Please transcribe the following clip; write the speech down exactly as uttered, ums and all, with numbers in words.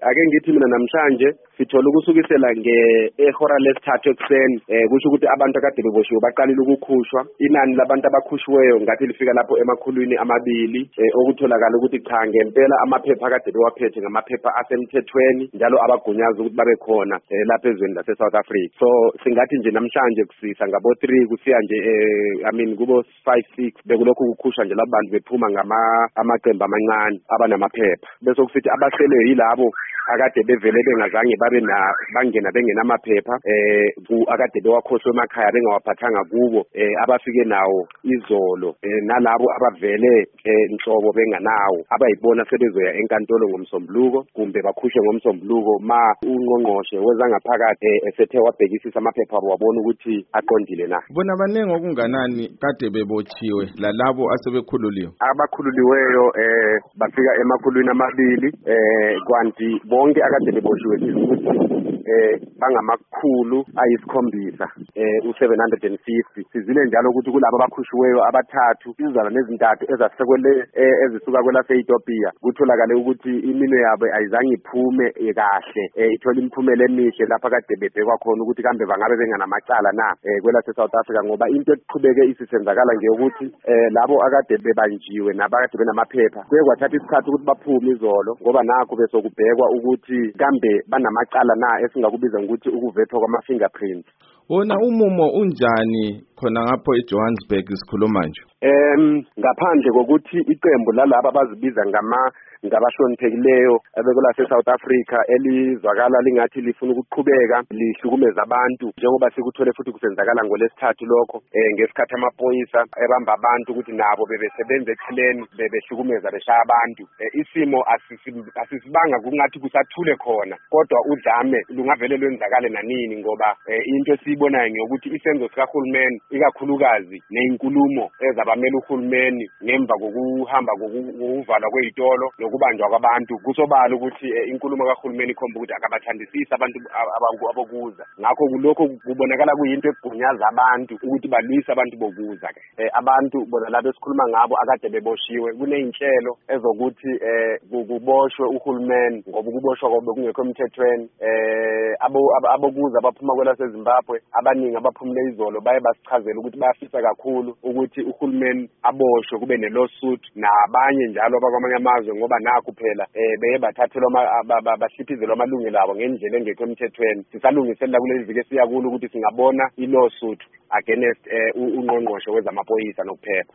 ake ngithi mina namhlanje sithola ukusukisela ngehora lesithathu ekuseni eh kusho ukuthi abantu akade beboshiwe baqalile ukukhushwa. Inani labantu abakhushiweyo ngathi lifika lapho emakhulwini amabili eh okutholakala ukuthi cha ngempela amaphepha akade bewaphethe ngamaphepha asemthethweni njalo abagunyaza ukuthi babe khona eh, lapha ezweni lase South Africa. So singathi nje namhlanje kusisa ngabo three kusiya nje eh, I mean kubo five six bekulokhu ukukhushwa nje labantu bephuma ngama amaqembu amancane abanamaphepha. Bese kusithi abasele yilabo akade bevele bengazange babe na bangena bengena amaphepha eh ku akade bewakhohlwe emakhaya bengawaphathanga kubo eh abafike nawo izolo eh, nalabo abavele eh, inhlobo benganawo abayibona sebezoya enkantolo ngomsombuluko kumbe bakhushwe ngomsombuluko ma ungqongqoshe wezangaphakathi eh, esethe wabhekisisa amaphepha abo wabona ukuthi aqondile na. Bona abanenge okunganani kade bebotshiwe lalabo asebekhululiwe? Abakhululiweyo eh bafika emakhulwini amabili eh kwanti bonke akade beboshiwe ukuthi eh bangamakhulu ayisikhombisa eh u seven hundred fifty. Sizile njalo ukuthi kulabo abakhushiweyo abathathu izizana nezintathu ezasekwele ezisuka kwelase Ethiopia kutholakale ukuthi iminwe yabo ayizange iphume kahle eh ithola imphumela emihle lapha kade bebhekwa khona ukuthi kambe bangabe benganamacala na eh kwelase South Africa ngoba into eqhubeke isisenzakala nje ukuthi eh labo akade bebanjiwe nabakade benamaphepha kuye kwathatha isikhathi ukuthi baphume izolo ngoba nakho besokubhekwa ukuthi kambe banamacala na esingakubiza ukuthi ukuvethwa kwama fingerprints. Wona umumo unjani khona ngapho eJohannesburg isikhuluma nje? Em ngaphandle kokuthi iqembu lalabo abazibiza ngama ngabashoniphekileyo ebekula se-South Africa elizwakala lingathi lifuna ukuqhubeka lihlukumeza abantu njengoba sikuthole futhi kusenzakala ngolesithathu lokho eh ngesikhathi amaphoyisa ebamba abantu ukuthi nabo bebesebenza eceleni bebehlukumeza beshaya abantu. Eh, isimo asisibanga kungathi kusathule khona kodwa udlame lungavele lwenzakale nanini ngoba eh, into esibonayo ngokuthi isenzo sikahulumeni ikakhulukazi nezinkulumo ezabamela uhulumeni ngemva kokuhamba kokuvalwa kwezitolo kubanjwa kwabantu kusobala ukuthi inkulumo kaHulumeni ikhomba ukuthi akabathandisisi abantu abokuza. Ngakho kulokho kubonakala kuyinto egunyaza abantu ukuthi balwise abantu bokuza ke eh, abantu bona labo esikhuluma ngabo akade beboshiwe kuneyinhlelo ezokuthi eh kuboshwe uHulumeni ngoba ukuboshwa kwabo kungekho emthethweni eh abo abokuza abaphuma kwelase Zimbabwe abaningi abaphumule izolo baye basichazela ukuthi bayafisa kakhulu ukuthi uHulumeni aboshwe kube nelawsuit nabanye njalo abakwamanye amazwe ngoba nakho phela eh beye bathathelwa bahliphizelwa amalungelo abo ngendlela engekho emthethweni. Sisalungiselela kulezi viki esiya kulo ukuthi singabona ilawsuit against eh ungqongqoshe wezamaphoyisa nokuphepha.